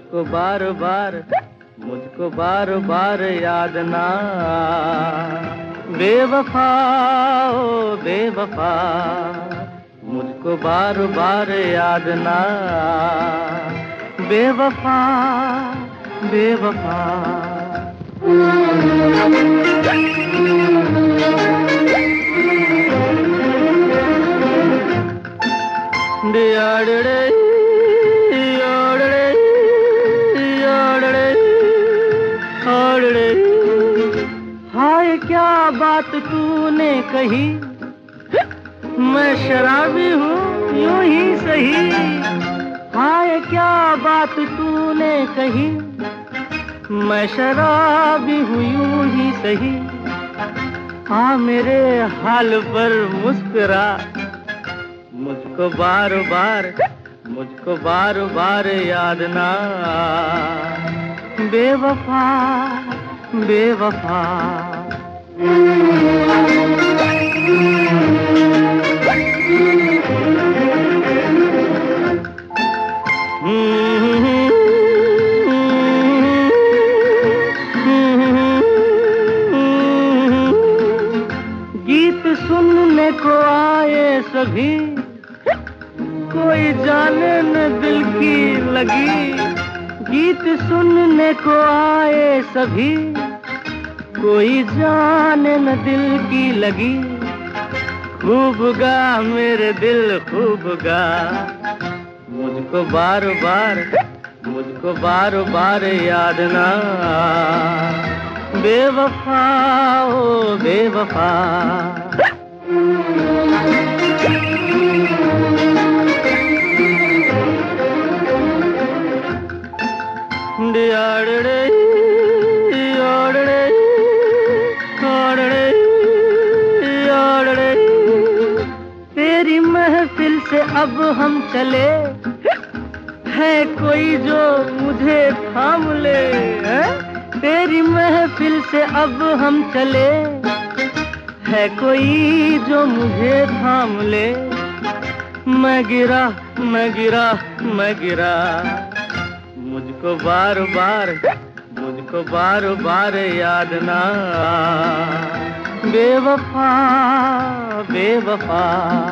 मुझको बार बार याद ना। बेवफा ओ बेवफा, मुझको बार बार याद ना। बेवफा बेवफा। हाय क्या बात तूने कही, मैं शराबी हूँ यूं ही सही। हाय क्या बात तूने कही, मैं शराबी हूँ यूं ही सही। हाँ मेरे हाल पर मुस्कुरा, मुझको बार बार याद ना। बेवफा बेवफा। गीत सुनने को आए सभी, कोई जाने न दिल की लगी। गीत सुनने को आए सभी, कोई जाने न दिल की लगी। खूब गा मेरे दिल खूब गा, मुझको बार बार याद ना। बेवफा ओ बेवफा। तेरी महफिल से अब हम चले, है कोई जो मुझे थाम ले। तेरी महफिल से अब हम चले, है कोई जो मुझे थाम ले। मैं गिरा मुझको बार बार याद ना। बेवफा बेवफा।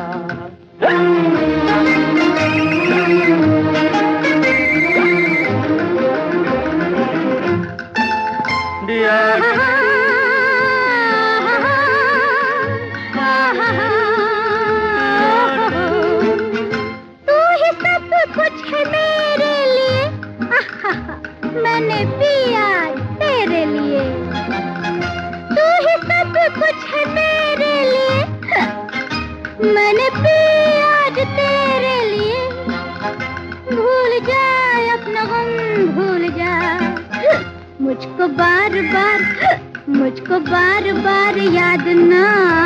तू ही सब कुछ है मेरे लिए, मैंने पिया तेरे लिए। तू ही सब कुछ है मेरे लिए, मैंने पिया आज तेरे लिए। भूल जा अपना गम भूल जा, मुझको बार बार याद ना।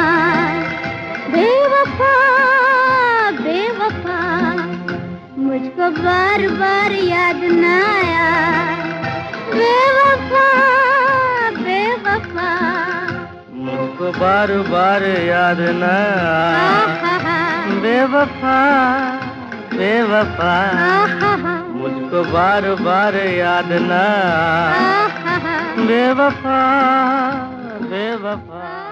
बेवफा बेवफा, मुझको बार बार याद ना आया। बेवफा बेवफा, मुझको बार याद ना। बेवफा बेवफा, मुझको बार याद ना। बेवफा बेवफा।